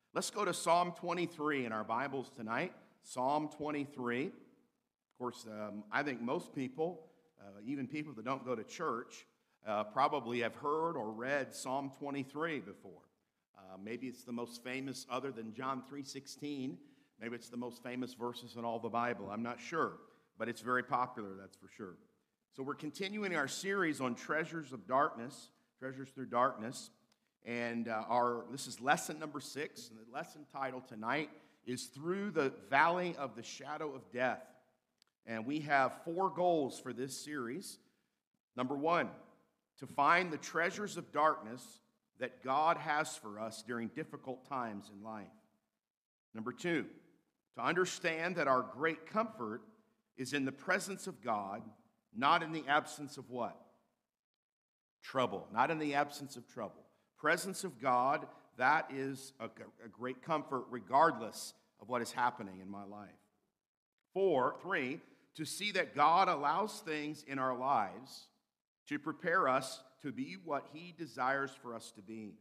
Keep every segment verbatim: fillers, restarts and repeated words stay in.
Let's go to Psalm twenty-three in our Bibles tonight. Psalm twenty-three. Of course, um, I think most people, uh, even people that don't go to church, uh, probably have heard or read Psalm twenty-three before. Uh, maybe it's the most famous, other than John three sixteen. Maybe it's the most famous verses in all the Bible. I'm not sure, but it's very popular, that's for sure. So we're continuing our series on treasures of darkness, treasures through darkness. And uh, our this is lesson number six, and the lesson title tonight is Through the Valley of the Shadow of Death. And we have four goals for this series. Number one, to find the treasures of darkness that God has for us during difficult times in life. Number two, to understand that our great comfort is in the presence of God, not in the absence of what? Trouble. Not in the absence of trouble. Presence of God, that is a, a great comfort regardless of what is happening in my life. Four, three, to see that God allows things in our lives to prepare us to be what He desires for us to be.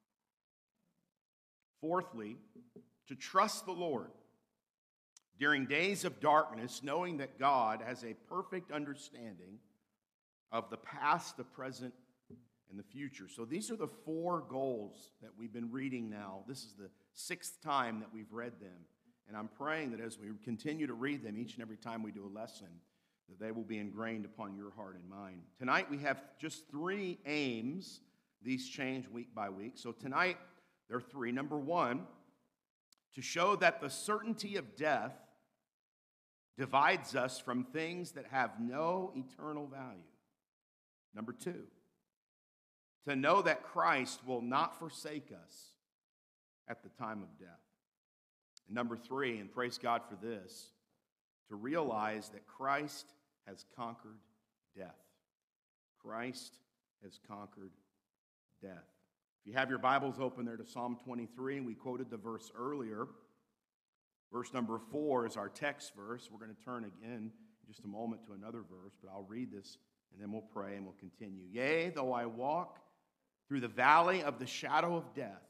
Fourthly, to trust the Lord during days of darkness, knowing that God has a perfect understanding of the past, the present, and the future. So these are the four goals that we've been reading now. This is the sixth time that we've read them. And I'm praying that as we continue to read them each and every time we do a lesson, that they will be ingrained upon your heart and mind. Tonight we have just three aims. These change week by week. So tonight there are three. Number one, to show that the certainty of death divides us from things that have no eternal value. Number two, to know that Christ will not forsake us at the time of death. And number three, and praise God for this, to realize that Christ has conquered death. Christ has conquered death. If you have your Bibles open there to Psalm twenty-three, and we quoted the verse earlier, verse number four is our text verse. We're going to turn again in just a moment to another verse, but I'll read this, and then we'll pray and we'll continue. Yea, though I walk through the valley of the shadow of death,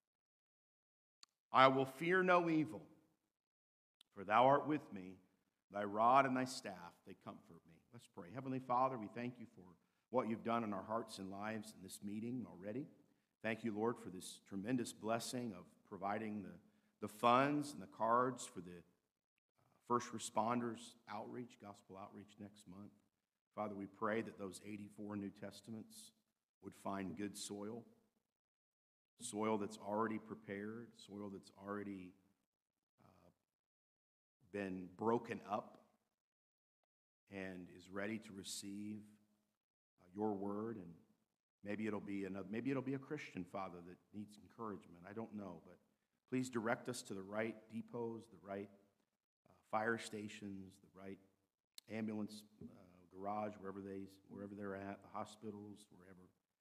I will fear no evil, for thou art with me. Thy rod and thy staff, they comfort me. Let's pray. Heavenly Father, we thank you for what you've done in our hearts and lives in this meeting already. Thank you, Lord, for this tremendous blessing of providing the, the funds and the cards for the uh, first responders outreach, gospel outreach next month. Father, we pray that those eighty-four New Testaments would find good soil, soil that's already prepared, soil that's already uh, been broken up and is ready to receive uh, your word. And maybe it'll be another, maybe it'll be a Christian, Father, that needs encouragement. I don't know, but please direct us to the right depots, the right uh, fire stations, the right ambulance uh, garage, wherever they wherever they're at, the hospitals, wherever.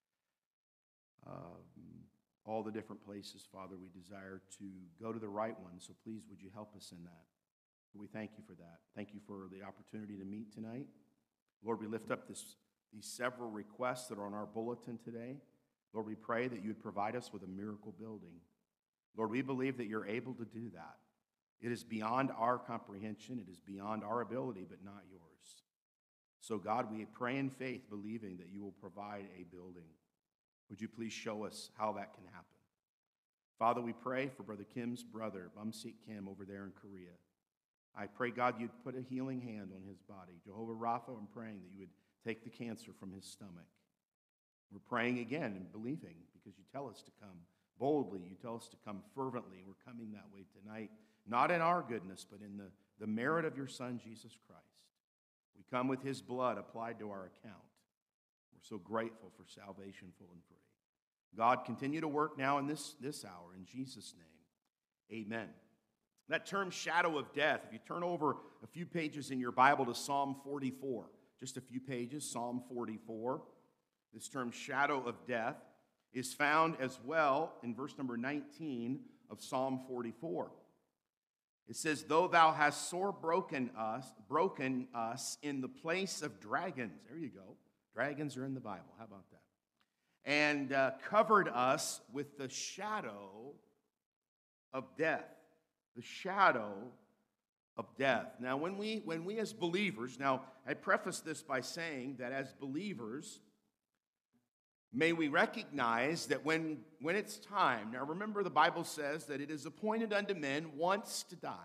Um, all the different places, Father, we desire to go to the right one, so please would you help us in that. We thank you for that. Thank you for the opportunity to meet tonight. Lord, we lift up this, these several requests that are on our bulletin today. Lord, we pray that you would provide us with a miracle building. Lord, we believe that you're able to do that. It is beyond our comprehension. It is beyond our ability, but not yours. So, God, we pray in faith, believing that you will provide a building. Would you please show us how that can happen? Father, we pray for Brother Kim's brother, Bumsik Kim, over there in Korea. I pray, God, you'd put a healing hand on his body. Jehovah Rapha, I'm praying that you would take the cancer from his stomach. We're praying again and believing because you tell us to come boldly. You tell us to come fervently. We're coming that way tonight, not in our goodness, but in the, the merit of your Son, Jesus Christ. We come with his blood applied to our account. We're so grateful for salvation full and free. God, continue to work now in this, this hour. In Jesus' name, amen. That term, shadow of death, if you turn over a few pages in your Bible to Psalm forty-four, just a few pages, Psalm forty-four, this term, shadow of death, is found as well in verse number nineteen of Psalm forty-four. It says, though thou hast sore broken us, broken us in the place of dragons. There you go. Dragons are in the Bible. How about that? And uh, covered us with the shadow of death. The shadow of death. Now, when we, when we as believers, now I preface this by saying that as believers, may we recognize that when, when it's time, now remember the Bible says that it is appointed unto men once to die.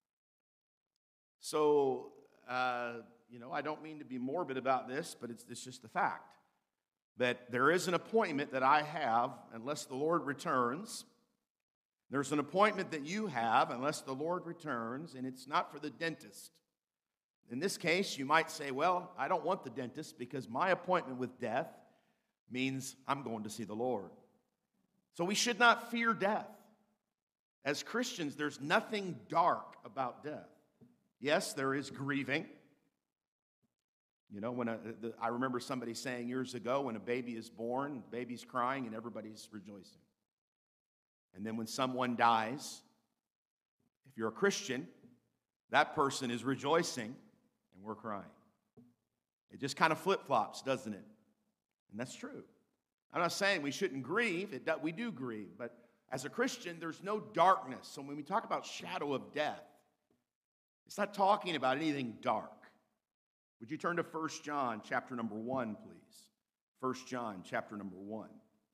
So, uh, you know, I don't mean to be morbid about this, but it's, it's just the fact that there is an appointment that I have unless the Lord returns. There's an appointment that you have unless the Lord returns, and it's not for the dentist. In this case, you might say, well, I don't want the dentist because my appointment with death means I'm going to see the Lord. So we should not fear death. As Christians, there's nothing dark about death. Yes, there is grieving. You know, when a, the, I remember somebody saying years ago, when a baby is born, the baby's crying and everybody's rejoicing. And then when someone dies, if you're a Christian, that person is rejoicing and we're crying. It just kind of flip-flops, doesn't it? And that's true. I'm not saying we shouldn't grieve. It, we do grieve. But as a Christian, there's no darkness. So when we talk about shadow of death, it's not talking about anything dark. Would you turn to First John chapter number one, please? First John chapter number one.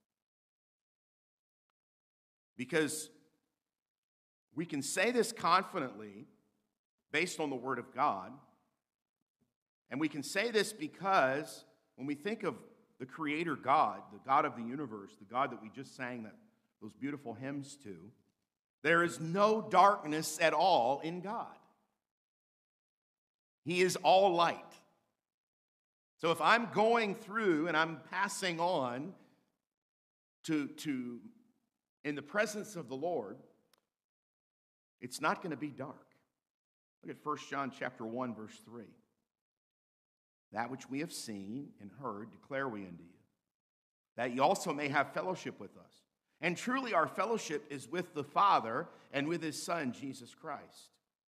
Because we can say this confidently based on the Word of God. And we can say this because when we think of the Creator God, the God of the universe, the God that we just sang that, those beautiful hymns to, there is no darkness at all in God. He is all light. So if I'm going through and I'm passing on to, to in the presence of the Lord, it's not going to be dark. Look at First John chapter one, verse three. That which we have seen and heard declare we unto you, that ye also may have fellowship with us. And truly our fellowship is with the Father and with his Son, Jesus Christ.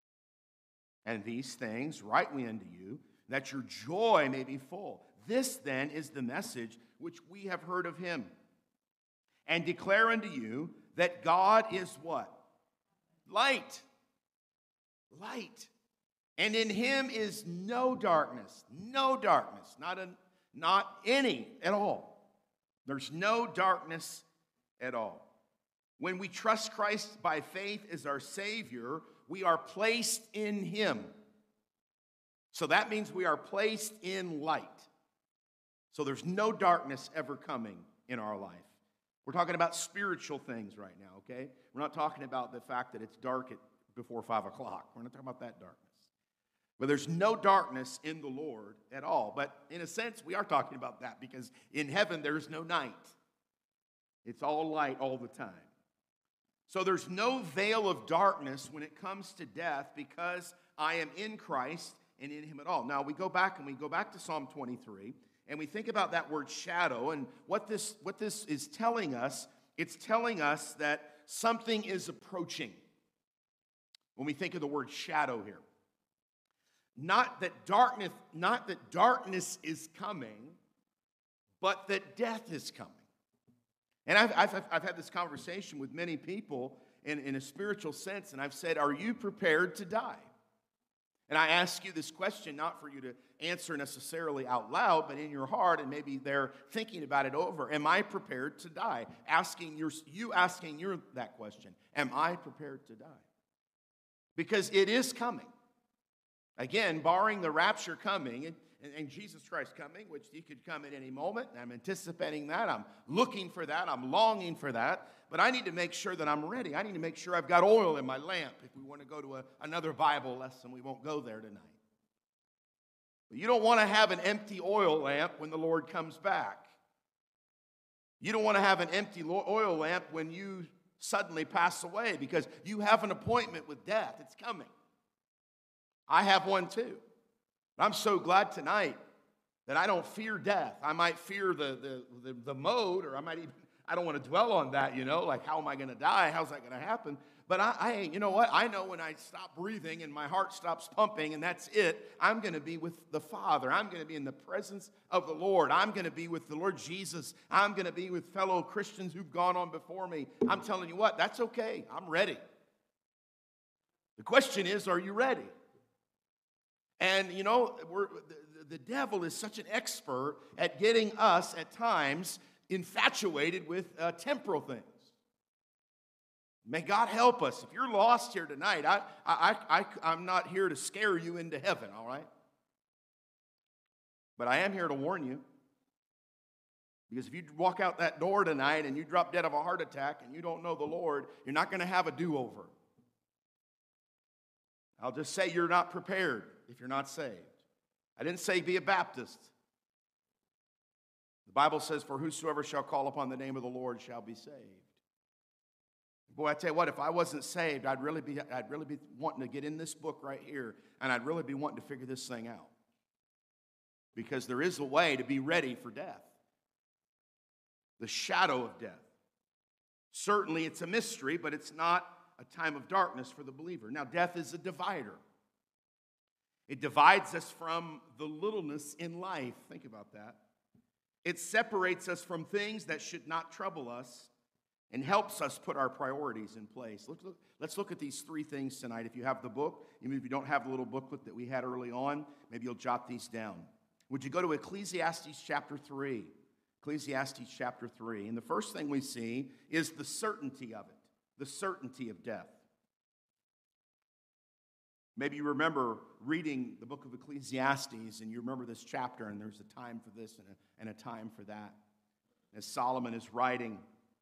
And these things write we unto you, that your joy may be full. This then is the message which we have heard of him, and declare unto you that God is what? Light. Light. And in him is no darkness. No darkness. Not, a, not any at all. There's no darkness at all. When we trust Christ by faith as our Savior, we are placed in him. So that means we are placed in light. So there's no darkness ever coming in our life. We're talking about spiritual things right now, okay? We're not talking about the fact that it's dark at before five o'clock. We're not talking about that darkness. But there's no darkness in the Lord at all. But in a sense, we are talking about that because in heaven there's no night. It's all light all the time. So there's no veil of darkness when it comes to death because I am in Christ and in him at all. Now we go back and we go back to Psalm twenty-three and we think about that word shadow and what this, what this is telling us. It's telling us that something is approaching when we think of the word shadow here. Not that darkness, not that darkness is coming, but that death is coming. And I've, I've, I've had this conversation with many people in, in a spiritual sense, and I've said, are you prepared to die? And I ask you this question not for you to answer necessarily out loud, but in your heart, and maybe they're thinking about it over. Am I prepared to die? Asking your, you asking your that question. Am I prepared to die? Because it is coming. Again, barring the rapture coming, and, and Jesus Christ coming, which he could come at any moment. I'm anticipating that. I'm looking for that. I'm longing for that. But I need to make sure that I'm ready. I need to make sure I've got oil in my lamp. If we want to go to a, another Bible lesson, we won't go there tonight. But you don't want to have an empty oil lamp when the Lord comes back. You don't want to have an empty oil lamp when you suddenly pass away because you have an appointment with death. It's coming. I have one too. I'm so glad tonight that I don't fear death. I might fear the, the, the, the mode, or I might even, I don't want to dwell on that, you know, like how am I going to die? How's that going to happen? But I, I, you know what? I know when I stop breathing and my heart stops pumping and that's it, I'm going to be with the Father. I'm going to be in the presence of the Lord. I'm going to be with the Lord Jesus. I'm going to be with fellow Christians who've gone on before me. I'm telling you what, that's okay. I'm ready. The question is, are you ready? And, you know, we're, the, the devil is such an expert at getting us, at times, infatuated with uh, temporal things. May God help us. If you're lost here tonight, I, I, I, I'm not here to scare you into heaven, all right? But I am here to warn you. Because if you walk out that door tonight and you drop dead of a heart attack and you don't know the Lord, you're not going to have a do-over. I'll just say you're not prepared if you're not saved. I didn't say be a Baptist. The Bible says, for whosoever shall call upon the name of the Lord shall be saved. Boy, I tell you what, if I wasn't saved, I'd really be, I'd really be wanting to get in this book right here, and I'd really be wanting to figure this thing out. Because there is a way to be ready for death. The shadow of death. Certainly it's a mystery, but it's not a time of darkness for the believer. Now, death is a divider. It divides us from the littleness in life. Think about that. It separates us from things that should not trouble us and helps us put our priorities in place. Look, look, let's look at these three things tonight. If you have the book, even if you don't have the little booklet that we had early on, maybe you'll jot these down. Would you go to Ecclesiastes chapter three? Ecclesiastes chapter three. And the first thing we see is the certainty of it, the certainty of death. Maybe you remember reading the book of Ecclesiastes, and you remember this chapter, and there's a time for this and a, and a time for that. As Solomon is writing,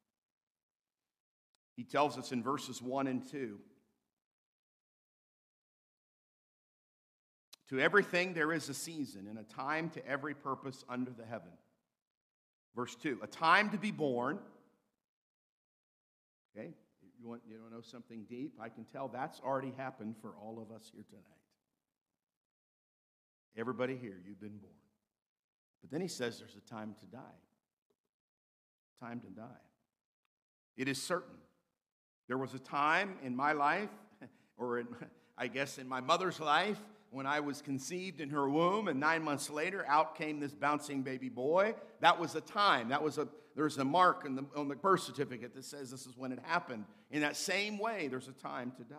he tells us in verses one and two, to everything there is a season, and a time to every purpose under the heaven. Verse two, a time to be born. Okay, you want, you want to know something deep? I can tell that's already happened for all of us here tonight. Everybody here, you've been born. But then he says there's a time to die. Time to die. It is certain. There was a time in my life, or in, I guess in my mother's life, when I was conceived in her womb, and nine months later, out came this bouncing baby boy. That was a time. That was a there's a mark on the, on the birth certificate that says this is when it happened. In that same way, there's a time to die.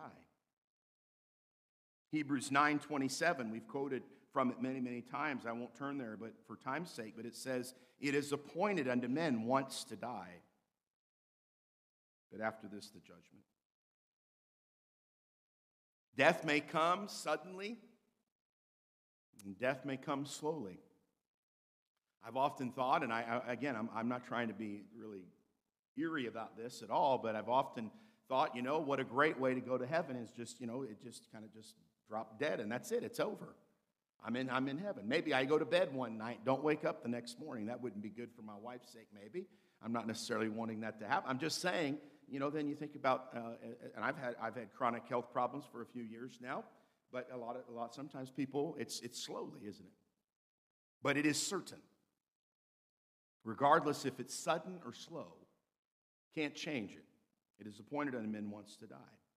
Hebrews nine twenty-seven, we've quoted from it many, many times. I won't turn there, but for time's sake, but it says, it is appointed unto men once to die, but after this, the judgment. Death may come suddenly, and death may come slowly. I've often thought, and I, I again, I'm, I'm not trying to be really eerie about this at all, but I've often thought, you know, what a great way to go to heaven is just, you know, it just kind of just drop dead, and that's it. It's over. I'm in, I'm in heaven. Maybe I go to bed one night, don't wake up the next morning. That wouldn't be good for my wife's sake, maybe. I'm not necessarily wanting that to happen. I'm just saying, you know, then you think about, uh, and I've had I've had chronic health problems for a few years now, but a lot of a lot sometimes people it's it's slowly, isn't it? But it is certain. Regardless if it's sudden or slow, can't change it. It is appointed unto men once to die.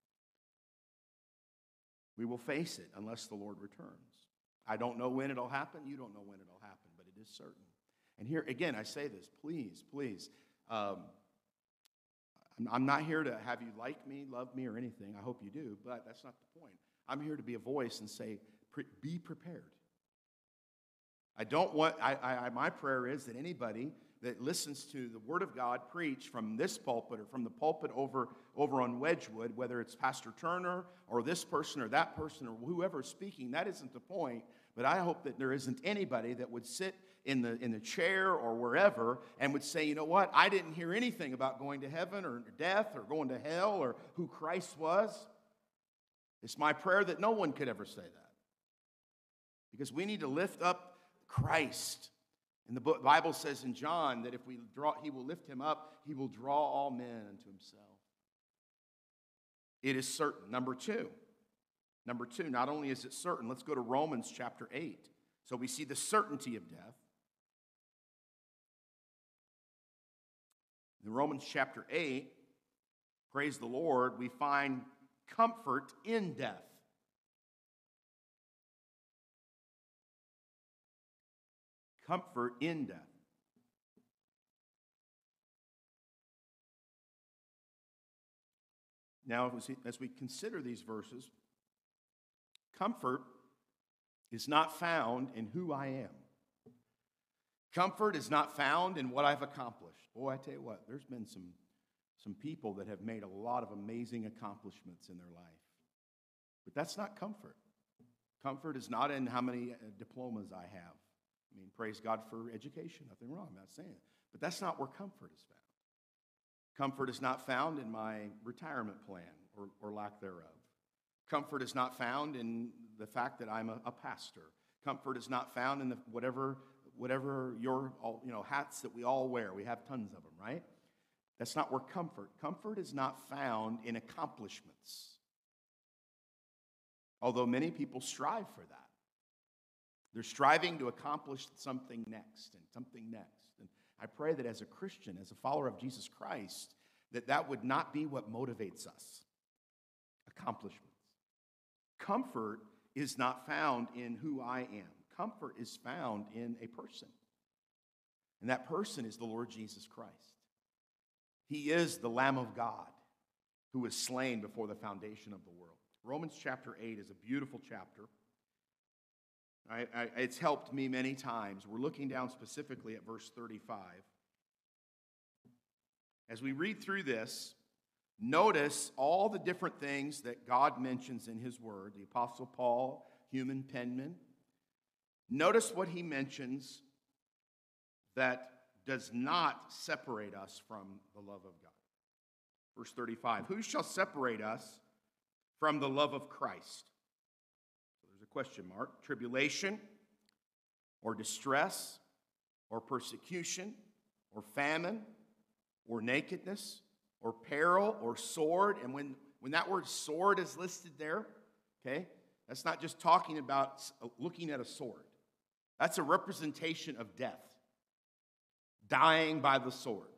We will face it unless the Lord returns. I don't know when it'll happen. You don't know when it'll happen, but it is certain. And here again, I say this: please, please. Um, I'm not here to have you like me, love me, or anything. I hope you do, but that's not the point. I'm here to be a voice and say, be prepared. I don't want, I, I, my prayer is that anybody that listens to the Word of God preached from this pulpit or from the pulpit over, over on Wedgwood, whether it's Pastor Turner or this person or that person or whoever's speaking, that isn't the point. But I hope that there isn't anybody that would sit in the in the chair or wherever and would say, you know what, I didn't hear anything about going to heaven or death or going to hell or who Christ was. It's my prayer that no one could ever say that. Because we need to lift up Christ. And the Bible says in John that if we draw, he will lift him up, he will draw all men unto himself. It is certain. Number two. Number two, not only is it certain, let's go to Romans chapter eight. So we see the certainty of death. In Romans chapter eight, praise the Lord, we find comfort in death. Comfort in death. Now, as we consider these verses, Comfort is not found in who I am. Comfort is not found in what I've accomplished. Boy, I tell you what, there's been some, some people that have made a lot of amazing accomplishments in their life. But that's not comfort. Comfort is not in how many uh, diplomas I have. I mean, praise God for education. Nothing wrong, I'm not saying it. But that's not where comfort is found. Comfort is not found in my retirement plan or, or lack thereof. Comfort is not found in the fact that I'm a, a pastor. Comfort is not found in the, whatever, whatever your all, you know, hats that we all wear. We have tons of them, right? That's not where comfort. Comfort is not found in accomplishments. Although many people strive for that. They're striving to accomplish something next and something next. And I pray that as a Christian, as a follower of Jesus Christ, that that would not be what motivates us. Accomplishments. Comfort is not found in who I am. Comfort is found in a person. And that person is the Lord Jesus Christ. He is the Lamb of God who was slain before the foundation of the world. Romans chapter eight is a beautiful chapter. I, I, it's helped me many times. We're looking down specifically at verse thirty-five. As we read through this, notice all the different things that God mentions in His Word. The Apostle Paul, human penman. Notice what he mentions that does not separate us from the love of God. Verse thirty-five, who shall separate us from the love of Christ? So there's a question mark. Tribulation, or distress, or persecution, or famine, or nakedness, or peril, or sword. And when, when that word sword is listed there, okay, that's not just talking about looking at a sword. That's a representation of death. Dying by the sword.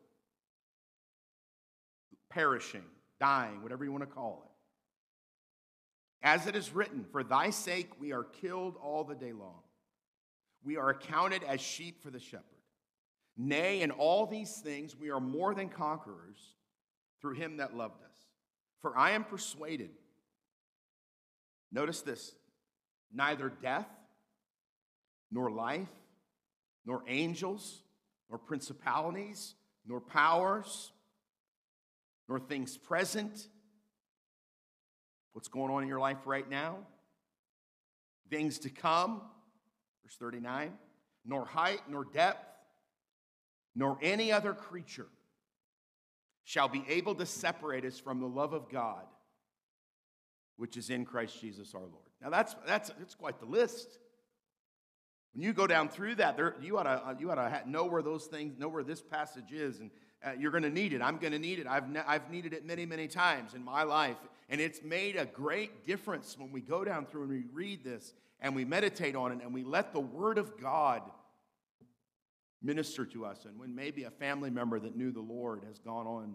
Perishing, dying, whatever you want to call it. As it is written, for thy sake we are killed all the day long. We are accounted as sheep for the shepherd. Nay, in all these things we are more than conquerors through him that loved us. For I am persuaded, notice this, neither death, nor life, nor angels, nor principalities, nor powers, nor things present. What's going on in your life right now? Things to come, verse thirty-nine, nor height, nor depth, nor any other creature shall be able to separate us from the love of God, which is in Christ Jesus our Lord. Now that's that's that's quite the list. When you go down through that, there, you ought to you ought to know where those things, know where this passage is, and uh, you're going to need it. I'm going to need it. I've ne- I've needed it many many times in my life, and it's made a great difference when we go down through and we read this and we meditate on it and we let the Word of God minister to us. And when maybe a family member that knew the Lord has gone on,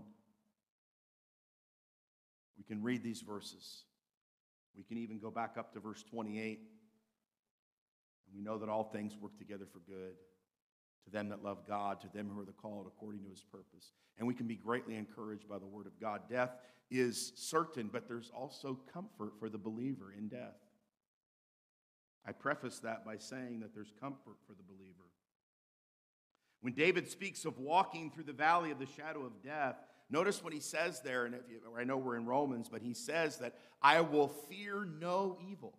we can read these verses. We can even go back up to verse twenty-eight. We know that all things work together for good to them that love God, to them who are the called according to his purpose. And we can be greatly encouraged by the word of God. Death is certain, but there's also comfort for the believer in death. I preface that by saying that there's comfort for the believer. When David speaks of walking through the valley of the shadow of death, notice what he says there, and if you, I know we're in Romans, but he says that I will fear no evil.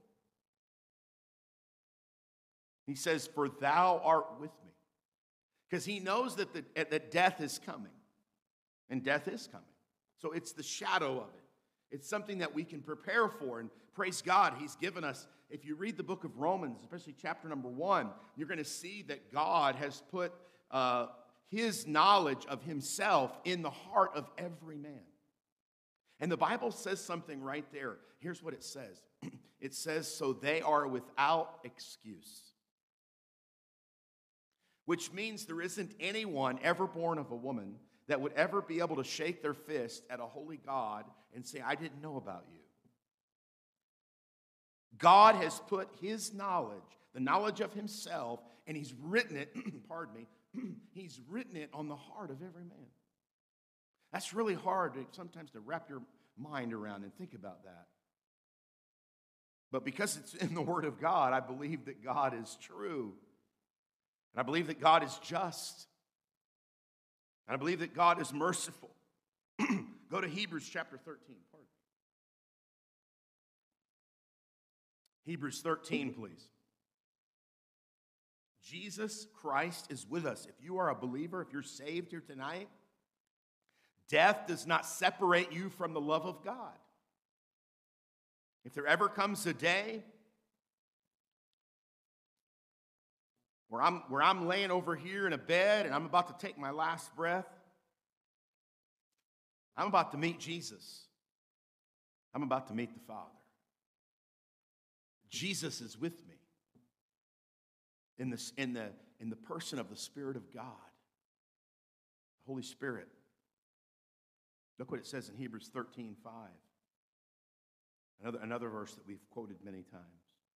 He says, for thou art with me. Because he knows that, the, that death is coming. And death is coming. So it's the shadow of it. It's something that we can prepare for. And praise God, he's given us, if you read the book of Romans, especially chapter number one, you're going to see that God has put uh, his knowledge of himself in the heart of every man. And the Bible says something right there. Here's what it says. It says, so they are without excuse. Which means there isn't anyone ever born of a woman that would ever be able to shake their fist at a holy God and say, I didn't know about you. God has put his knowledge, the knowledge of himself, and he's written it, pardon me, he's written it on the heart of every man. That's really hard to, sometimes to wrap your mind around and think about that. But because it's in the Word of God, I believe that God is true. And I believe that God is just. And I believe that God is merciful. Go to Hebrews chapter thirteen. Pardon. Hebrews thirteen, please. Jesus Christ is with us. If you are a believer, if you're saved here tonight, death does not separate you from the love of God. If there ever comes a day where I'm, where I'm laying over here in a bed and I'm about to take my last breath, I'm about to meet Jesus. I'm about to meet the Father. Jesus is with me in, this, in, the, in the person of the Spirit of God, the Holy Spirit. Look what it says in Hebrews thirteen five. Another, another verse that we've quoted many times.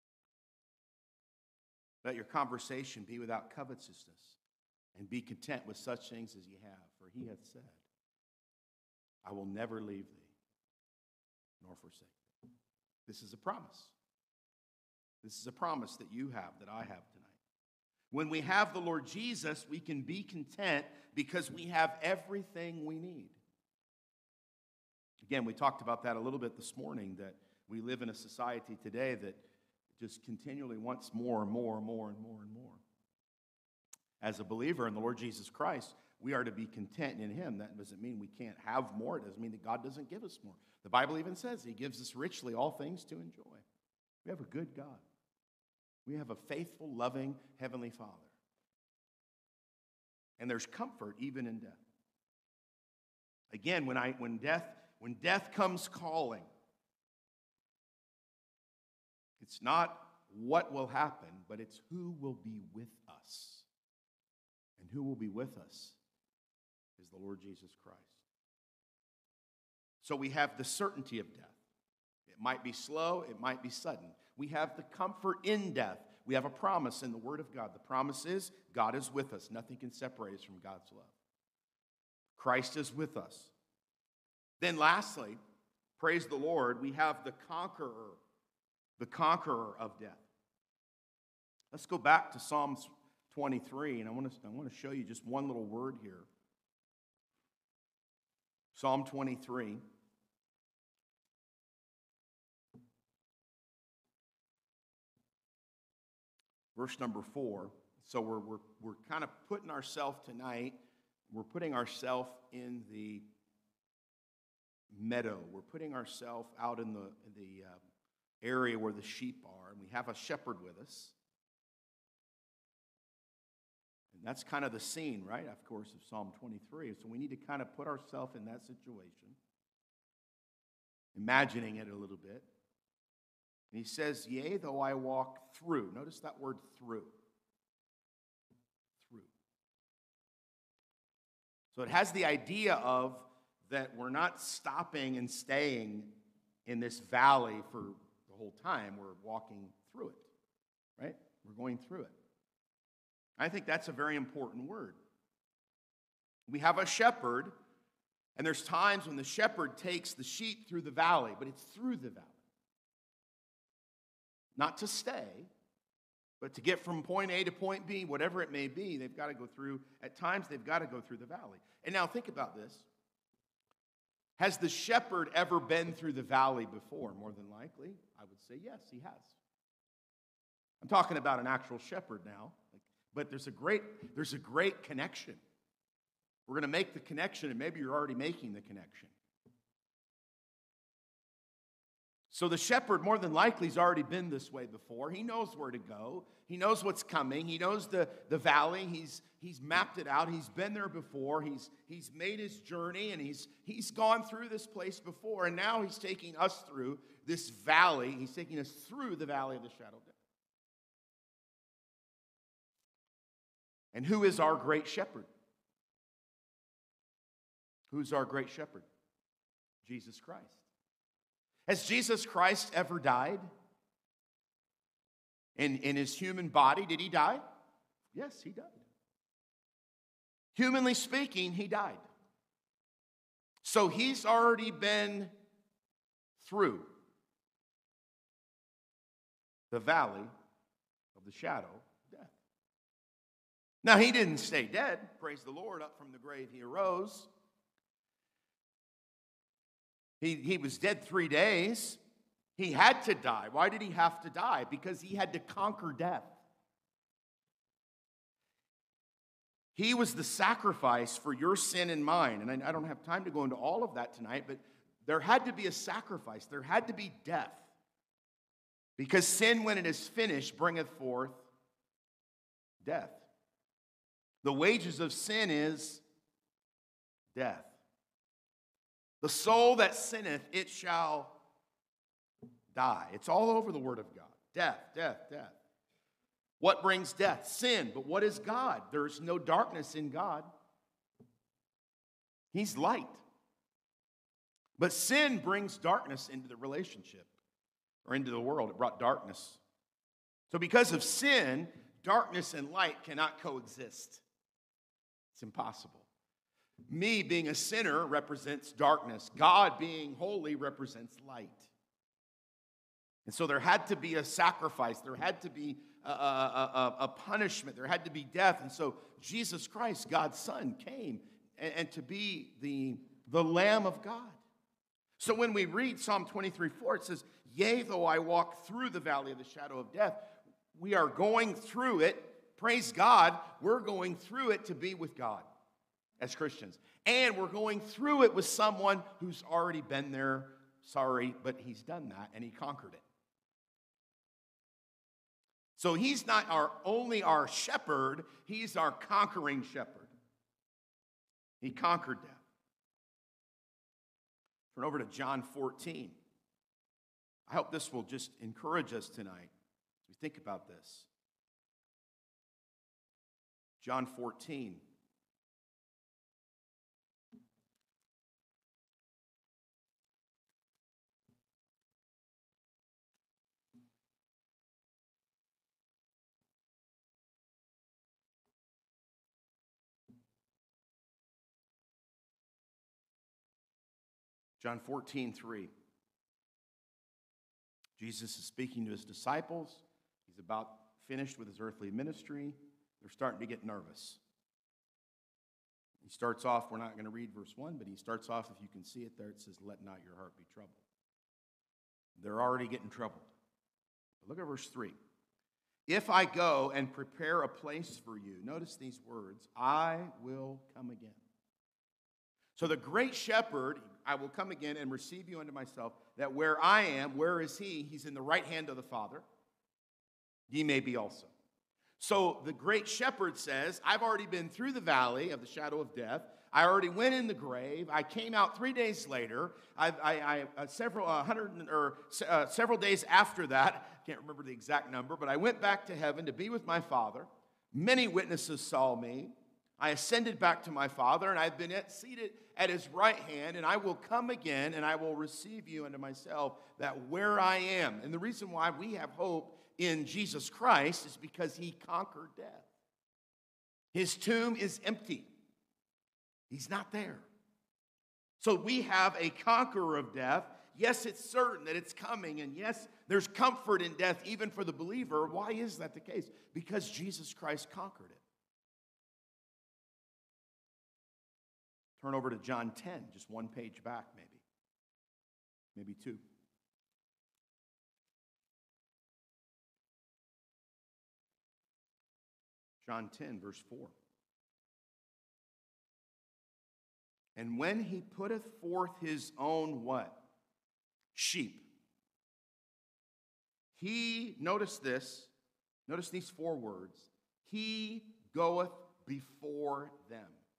Let your conversation be without covetousness, and be content with such things as ye have. For he hath said, I will never leave thee, nor forsake thee. This is a promise. This is a promise that you have, that I have tonight. When we have the Lord Jesus, we can be content because we have everything we need. Again, we talked about that a little bit this morning, that we live in a society today that just continually wants more and more and more and more and more. As a believer in the Lord Jesus Christ, we are to be content in him. That doesn't mean we can't have more. It doesn't mean that God doesn't give us more. The Bible even says he gives us richly all things to enjoy. We have a good God. We have a faithful, loving Heavenly Father. And there's comfort even in death. Again, when I when death when death comes calling, it's not what will happen, but it's who will be with us. And who will be with us is the Lord Jesus Christ. So we have the certainty of death. It might be slow, it might be sudden. We have the comfort in death. We have a promise in the Word of God. The promise is God is with us. Nothing can separate us from God's love. Christ is with us. Then lastly, praise the Lord, we have the conqueror, the conqueror of death. Let's go back to Psalms twenty-three, and I want to, I want to show you just one little word here. Psalm twenty-three. Verse number four. So we're, we're, we're kind of putting ourselves tonight, we're putting ourselves in the meadow. We're putting ourselves out in the, the uh, area where the sheep are, and we have a shepherd with us. And that's kind of the scene, right, of course, of Psalm twenty-three. So we need to kind of put ourselves in that situation, imagining it a little bit. And he says, yea, though I walk through. Notice that word through. Through. So it has the idea of that we're not stopping and staying in this valley for the whole time. We're walking through it, right? We're going through it. I think that's a very important word. We have a shepherd, and there's times when the shepherd takes the sheep through the valley, but it's through the valley. Not to stay, but to get from point A to point B, whatever it may be, they've got to go through, at times they've got to go through the valley. And now think about this. Has the shepherd ever been through the valley before? More than likely, I would say yes, he has. I'm talking about an actual shepherd now, but there's a great, there's a great connection. We're going to make the connection, and maybe you're already making the connection. So the shepherd, more than likely, has already been this way before. He knows where to go. He knows what's coming. He knows the, the valley. He's, he's mapped it out. He's been there before. He's, he's made his journey, and he's, he's gone through this place before. And now he's taking us through this valley. He's taking us through the valley of the shadow of death. And who is our great shepherd? Who's our great shepherd? Jesus Christ. Has Jesus Christ ever died? In, in his human body, did he die? Yes, he died. Humanly speaking, he died. So he's already been through. the valley of the shadow of death. Now, he didn't stay dead. Praise the Lord. Up from the grave he arose. He, he was dead three days. He had to die. Why did he have to die? Because he had to conquer death. He was the sacrifice for your sin and mine. And I, I don't have time to go into all of that tonight, but there had to be a sacrifice. There had to be death. Because sin, when it is finished, bringeth forth death. The wages of sin is death. The soul that sinneth, it shall die. It's all over the Word of God. Death, death, death. What brings death? Sin. But what is God? There's no darkness in God. He's light. But sin brings darkness into the relationship or into the world. It brought darkness. So because of sin, darkness and light cannot coexist. It's impossible. Me being a sinner represents darkness. God being holy represents light. And so there had to be a sacrifice. There had to be a, a, a, a punishment. There had to be death. And so Jesus Christ, God's Son, came and, and to be the, the Lamb of God. So when we read Psalm twenty-three four, it says, yea, though I walk through the valley of the shadow of death, we are going through it. Praise God, we're going through it to be with God as Christians. And we're going through it with someone who's already been there. Sorry, but he's done that, and he conquered it. So he's not our only our shepherd, he's our conquering shepherd. He conquered death. Turn over to John fourteen. I hope this will just encourage us tonight as we think about this. John fourteen. John fourteen three. Jesus is speaking to his disciples. He's about finished with his earthly ministry. They're starting to get nervous. He starts off, we're not going to read verse one, but he starts off, if you can see it there, it says, let not your heart be troubled. They're already getting troubled. But look at verse three. If I go and prepare a place for you, notice these words, I will come again. So the great shepherd, I will come again and receive you unto myself, that where I am, where is he? He's in the right hand of the Father. Ye may be also. So the great shepherd says, I've already been through the valley of the shadow of death. I already went in the grave. I came out three days later. I, I, I uh, several uh, hundred or uh, several days after that, I can't remember the exact number, but I went back to heaven to be with my Father. Many witnesses saw me. I ascended back to my Father, and I've been at, seated at his right hand, and I will come again, and I will receive you unto myself, that where I am. And the reason why we have hope in Jesus Christ is because he conquered death. His tomb is empty. He's not there. So we have a conqueror of death. Yes, it's certain that it's coming, and yes, there's comfort in death even for the believer. Why is that the case? Because Jesus Christ conquered it. Turn over to John ten, just one page back maybe. Maybe two. John ten, verse four. And when he putteth forth his own what? Sheep. He, notice this, notice these four words. He goeth before them.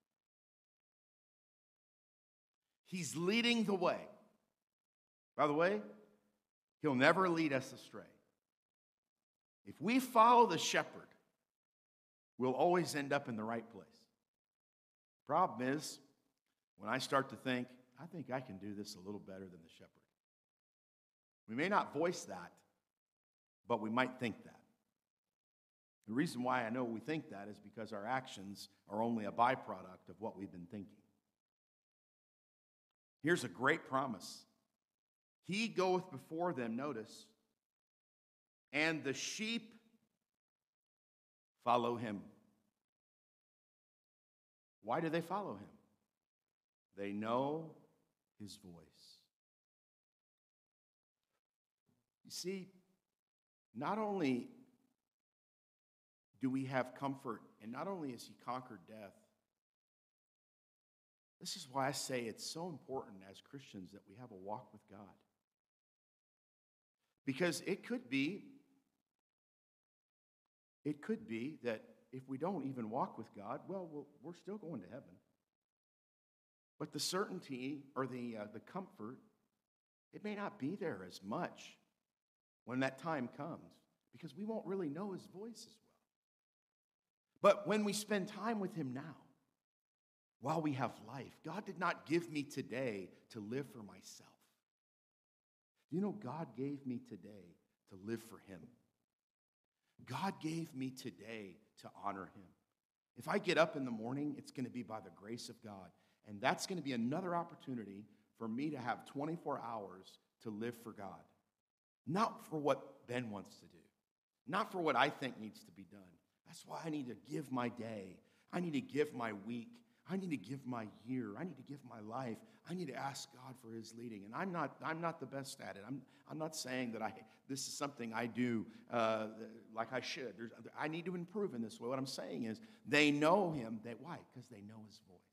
He's leading the way. By the way, he'll never lead us astray. If we follow the shepherd, we'll always end up in the right place. Problem is, when I start to think, I think I can do this a little better than the shepherd. We may not voice that, but we might think that. The reason why I know we think that is because our actions are only a byproduct of what we've been thinking. Here's a great promise. He goeth before them, notice, and the sheep follow him. Why do they follow him? They know his voice. You see, not only do we have comfort, and not only has he conquered death, this is why I say it's so important as Christians that we have a walk with God. Because it could be, it could be that if we don't even walk with God, well, well we're still going to heaven. But the certainty or the, uh, the comfort, it may not be there as much when that time comes, because we won't really know his voice as well. But when we spend time with him now, while we have life, God did not give me today to live for myself. You know, God gave me today to live for him. God gave me today to honor him. If I get up in the morning, it's going to be by the grace of God. And that's going to be another opportunity for me to have twenty-four hours to live for God. Not for what Ben wants to do. Not for what I think needs to be done. That's why I need to give my day. I need to give my week. I need to give my year. I need to give my life. I need to ask God for his leading. And I'm not, I'm not the best at it. I'm, I'm not saying that I, this is something I do uh, like I should. There's, I need to improve in this way. What I'm saying is they know him. They, why? Because they know his voice.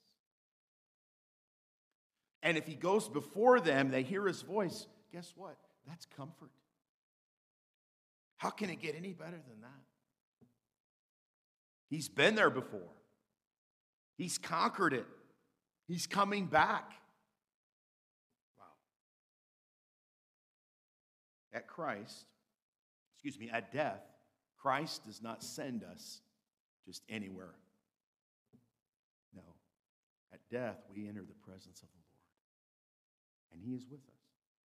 And if he goes before them, they hear his voice. Guess what? That's comfort. How can it get any better than that? He's been there before. He's conquered it. He's coming back. Wow. At Christ, excuse me, at death, Christ does not send us just anywhere. No. At death, we enter the presence of the Lord. And he is with us.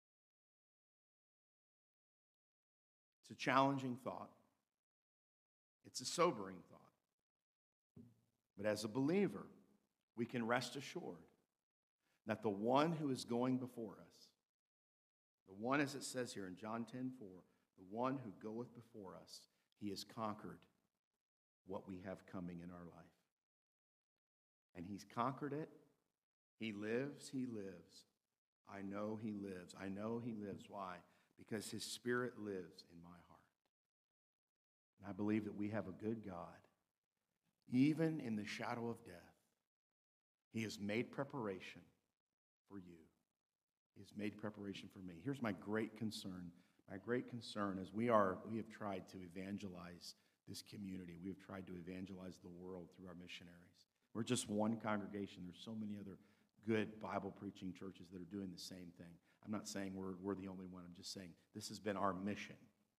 It's a challenging thought. It's a sobering thought. But as a believer, we can rest assured that the one who is going before us, the one, as it says here in John ten four, the one who goeth before us, he has conquered what we have coming in our life. And he's conquered it. He lives, he lives. I know he lives. I know he lives. Why? Because his Spirit lives in my heart. And I believe that we have a good God. Even in the shadow of death, he has made preparation for you. He has made preparation for me. Here's my great concern. My great concern is we are, we have tried to evangelize this community. We have tried to evangelize the world through our missionaries. We're just one congregation. There's so many other good Bible-preaching churches that are doing the same thing. I'm not saying we're, we're the only one. I'm just saying this has been our mission,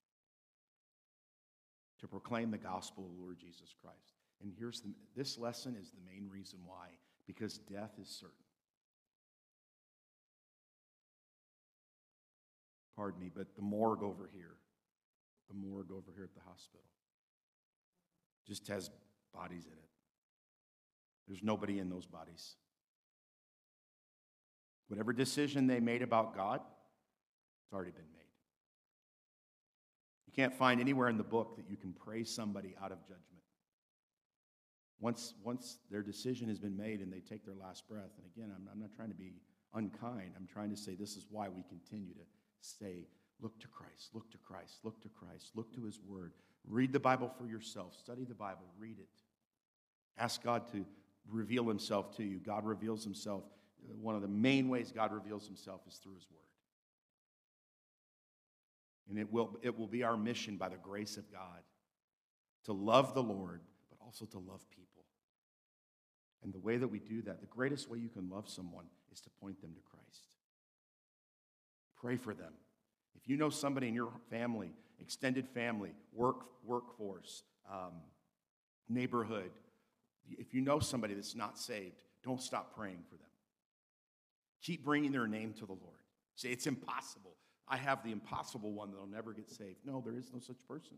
to proclaim the gospel of the Lord Jesus Christ. And here's the, this lesson is the main reason why, because death is certain. Pardon me, but the morgue over here, the morgue over here at the hospital, just has bodies in it. There's nobody in those bodies. Whatever decision they made about God, it's already been made. You can't find anywhere in the book that you can praise somebody out of judgment. Once, once their decision has been made and they take their last breath, and again, I'm, I'm not trying to be unkind. I'm trying to say this is why we continue to say, look to Christ, look to Christ, look to Christ, look to his word. Read the Bible for yourself. Study the Bible. Read it. Ask God to reveal himself to you. God reveals himself. One of the main ways God reveals himself is through his word. And it will, it will be our mission by the grace of God to love the Lord, but also to love people. And the way that we do that, the greatest way you can love someone is to point them to Christ. Pray for them. If you know somebody in your family, extended family, work, workforce, um, neighborhood, if you know somebody that's not saved, don't stop praying for them. Keep bringing their name to the Lord. Say, it's impossible. I have the impossible one that will never get saved. No, there is no such person.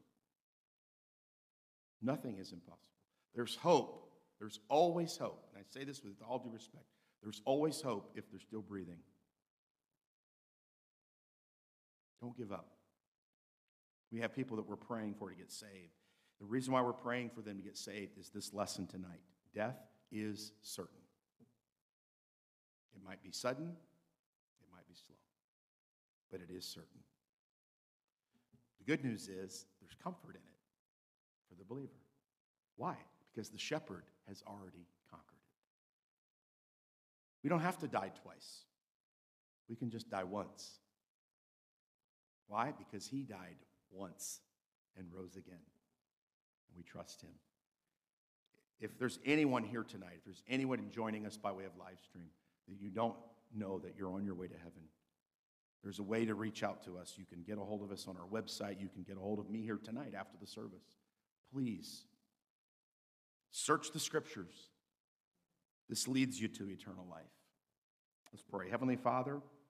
Nothing is impossible. There's hope. There's always hope. And I say this with all due respect. There's always hope if they're still breathing. Don't give up. We have people that we're praying for to get saved. The reason why we're praying for them to get saved is this lesson tonight. Death is certain. It might be sudden, it might be slow, but it is certain. The good news is there's comfort in it for the believer. Why? Because the shepherd has already conquered it. We don't have to die twice. We can just die once. Why? Because he died once and rose again. And we trust him. If there's anyone here tonight, if there's anyone joining us by way of live stream, that you don't know that you're on your way to heaven, there's a way to reach out to us. You can get a hold of us on our website. You can get a hold of me here tonight after the service. Please, search the scriptures. This leads you to eternal life. Let's pray. Heavenly Father,